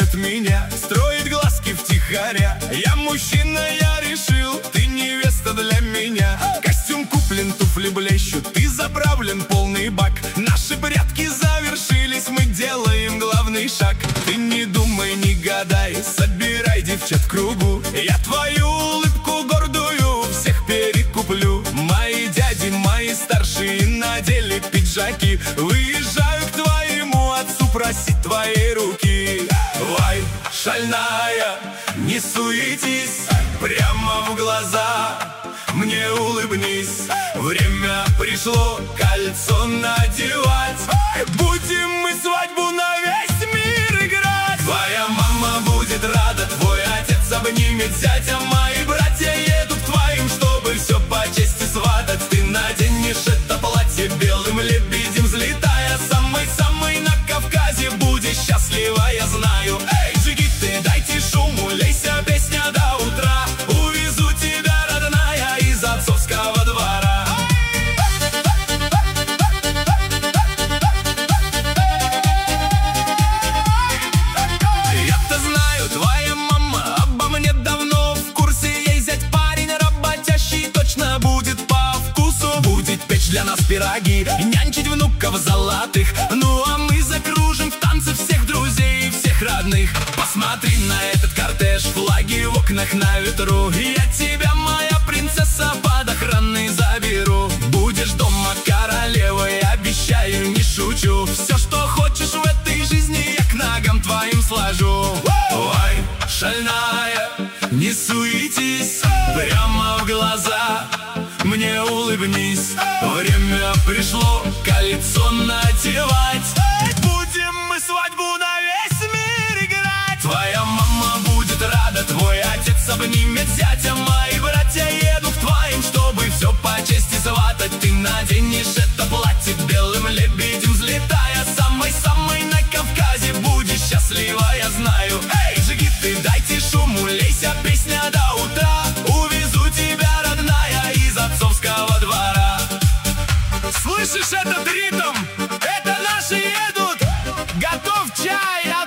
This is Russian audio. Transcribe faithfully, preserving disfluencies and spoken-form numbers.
любит меня, строит глазки втихаря. Я мужчина, я решил, ты невеста для меня. Костюм куплен, туфли блещут, ты заправлен полный бак. Наши прятки завершились, мы делаем главный шаг. Ты не думай, не гадай, собирай девчат в кругу. Я твою улыбку гордую всех перекуплю. Мои дяди, мои старшие надели пиджаки, выезжаю к твоему отцу просить твоей руки. Ой, шальная, не суетись, прямо в глаза мне улыбнись. Время пришло кольцо надевать, будем мы свадьбу на весь мир играть. Твоя мама будет рада, твой отец обнимет зятя. Мои братья едут к твоим, чтобы все по чести сватать. Ты наденешь это платье белым лебедем взлетая. Самый-самый на Кавказе будешь счастлива, я знаю. Эй, джигиты, дайте шуму, лейся, песня до утра. Увезу тебя, родная, из отцовского двора. Я-то знаю, твоя мама обо мне давно в курсе. Ей зять парень работящий, точно будет по вкусу. Будет печь для нас пироги, нянчить внуков золотых. Ну а мы закружим в танце всех друзей и всех родных. Посмотри на этот кортеж, флаги в окнах на ветру. Я тебя, моя принцесса, под охраной заберу. Будешь дома королевой, обещаю, не шучу. Все, что хочешь в этой жизни, я к ногам твоим сложу. Ой, шальная, не суетись, прямо в глаза мне улыбнись. Время пришло кольцо надевать, будем мы свадьбу на весь мир играть. Твоя мама будет рада, твой отец обнимет зятя. Мои братья едут к твоим, чтобы все по чести сватать. Ты наденешь это платье белым лебедем взлетая. Самой-самой на Кавказе будешь счастлива, я знаю. Эй, джигиты, дайте шуму, лейся, песня до утра. Увезу тебя, родная, из отцовского двора. Слышишь этот ритм? Это наши едут, готов чай.